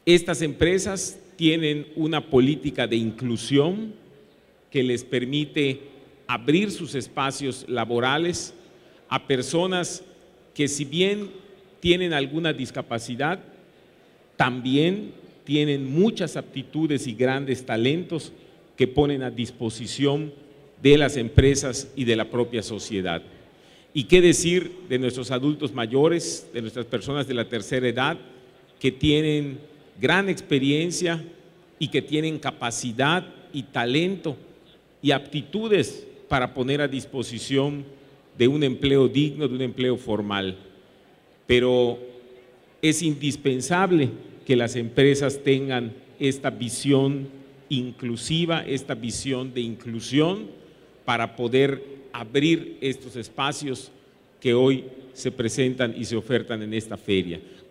Estas empresas tienen una política de inclusión que les permite abrir sus espacios laborales a personas que, si bien tienen alguna discapacidad, también tienen muchas aptitudes y grandes talentos que ponen a disposición de las empresas y de la propia sociedad. ¿Y qué decir de nuestros adultos mayores, de nuestras personas de la tercera edad, que tienen gran experiencia y que tienen capacidad y talento y aptitudes para poner a disposición de un empleo digno, de un empleo formal? Pero es indispensable que las empresas tengan esta visión inclusiva, esta visión de inclusión para poder abrir estos espacios que hoy se presentan y se ofertan en esta feria.